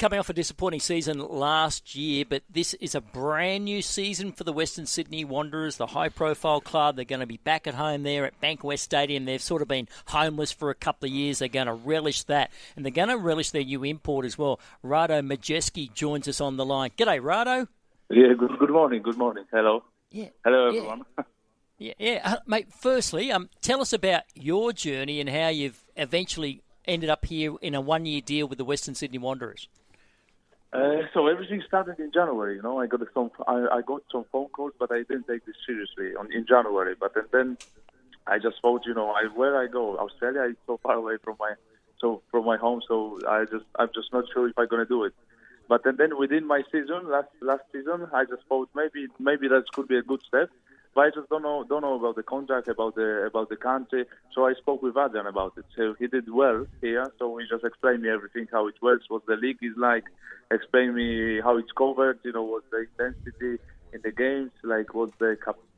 coming off a disappointing season last year, but this is a brand new season for the Western Sydney Wanderers, the high-profile club. They're going to be back at home there at Bankwest Stadium. They've sort of been homeless for a couple of years. They're going to relish that, and they're going to relish their new import as well. Rado Majeski joins us on the line. G'day, Rado. Yeah, good morning. Good morning. Hello. Yeah. Hello, everyone. Mate, firstly, tell us about your journey and how you've eventually ended up here in a one-year deal with the Western Sydney Wanderers. So everything started in January. You know, I got some phone calls, but I didn't take this seriously in January. But then I just thought, you know, where I go, Australia is so far away from my home, so I'm just not sure if I'm gonna do it. But then within my season, last season, I just thought maybe that could be a good step. But I just don't know about the contract, about the country. So I spoke with Adrian about it. So he did well here. So he just explained me everything, how it works, what the league is like, explain me how it's covered, you know, what the intensity in the games, like what the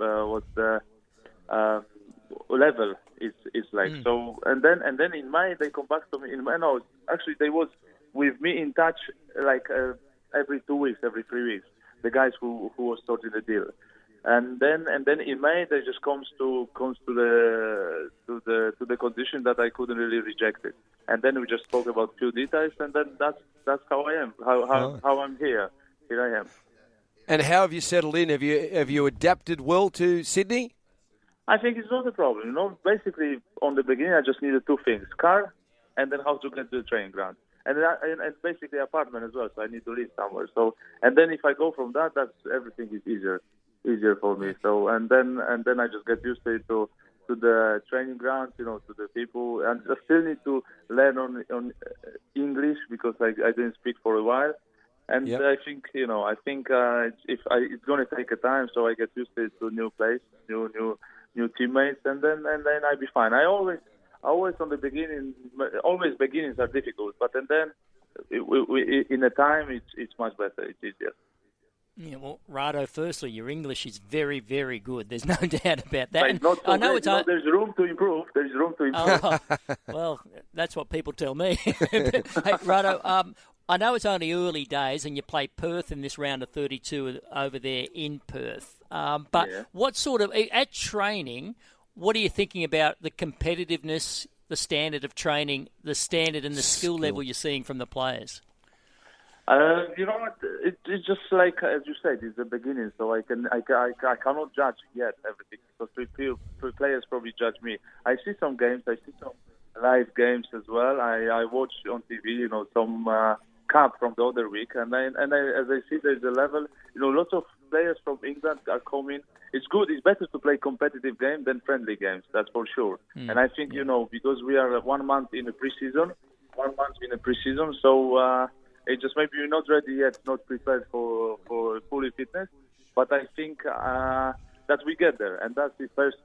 level is like. So and then in May they come back to me. No, actually they was with me in touch like every 2 weeks, every 3 weeks. The guys who was sorting the deal. And then in May they just comes to the condition that I couldn't really reject it. And then we just spoke about few details, and then that's how I am, how I'm here. Here I am. And how have you settled in? Have you adapted well to Sydney? I think it's not a problem. You know, basically on the beginning I just needed two things: car, and then how to get to the training ground. And basically apartment as well, so I need to live somewhere. So and then if I go from that, everything is easier for me. So and then I just get used to it, to the training grounds, you know, to the people, and I still need to learn on English because I didn't speak for a while. And yep. I think it's going to take a time, so I get used to it, to new place, new teammates, and then I'll be fine. I always on the beginning, always beginnings are difficult, but then in a time it's much better. It's easier. Yeah, well, Rado, firstly, your English is very, very good. There's no doubt about that. It's not so I know great. There's room to improve. Oh, well, that's what people tell me. Hey, Rado, I know it's only early days, and you play Perth in this round of 32 over there in Perth. But what sort of at training? What are you thinking about the competitiveness, the standard of training, the standard and the skill level you're seeing from the players? You know what? It's just like as you said, it's the beginning, so I cannot judge yet everything because three players probably judge me. I see some games, I see some live games as well. I watch on TV, you know, some cup from the other week, and as I see, there's a level. You know, lots of players from England are coming. It's good. It's better to play competitive games than friendly games. That's for sure. And I think you know, because we are 1 month in a preseason, so. It just maybe you're not ready yet, not prepared for fully fitness, but I think that we get there, and that's the first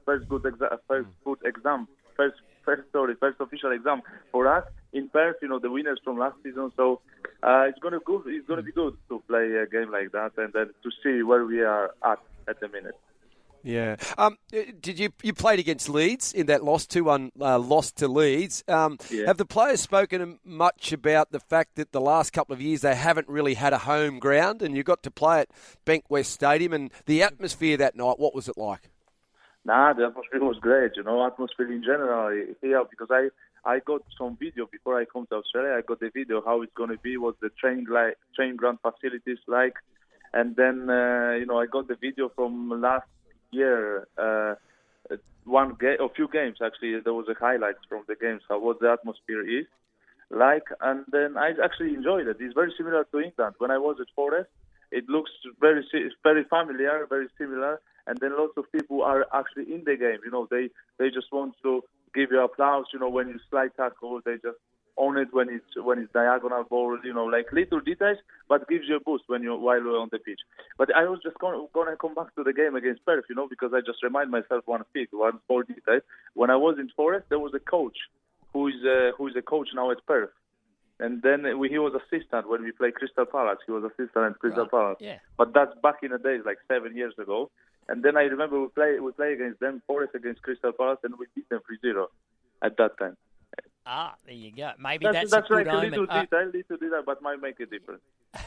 official exam for us in Perth. You know, the winners from last season, so it's gonna be good to play a game like that, and then to see where we are at the minute. Yeah. Did you played against Leeds in that loss 2-1 loss to Leeds? Have the players spoken much about the fact that the last couple of years they haven't really had a home ground, and you got to play at Bankwest Stadium, and the atmosphere that night? What was it like? The atmosphere was great. You know, atmosphere in general here, because I got some video before I come to Australia. I got the video how it's going to be, what the training ground facilities like, and then you know, I got the video from last year, a few games actually. There was a highlights from the games, what the atmosphere is like, and then I actually enjoyed it. It's very similar to England. When I was at Forest, it looks very familiar, very similar, and then lots of people are actually in the game. You know, they just want to give you applause. You know, when you slide tackle, they just own it when it's diagonal ball, you know, like little details, but gives you a boost while you're on the pitch. But I was just gonna come back to the game against Perth, you know, because I just remind myself one small detail. When I was in Forest, there was a coach who is a coach now at Perth, and then he was assistant when we played Crystal Palace. He was assistant at Crystal Palace. Yeah. But that's back in the days, like 7 years ago. And then I remember we play against them, Forest against Crystal Palace, and we beat them 3-0 at that time. Ah, there you go. Maybe that's a good like omen. little detail, but might make a difference.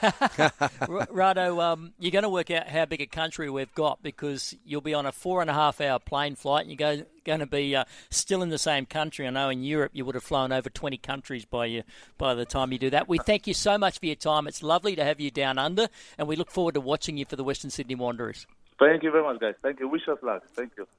Rado, you're going to work out how big a country we've got because you'll be on a 4.5-hour plane flight and you're going to be still in the same country. I know in Europe you would have flown over 20 countries by the time you do that. We thank you so much for your time. It's lovely to have you down under, and we look forward to watching you for the Western Sydney Wanderers. Thank you very much, guys. Thank you. Wish us luck. Thank you.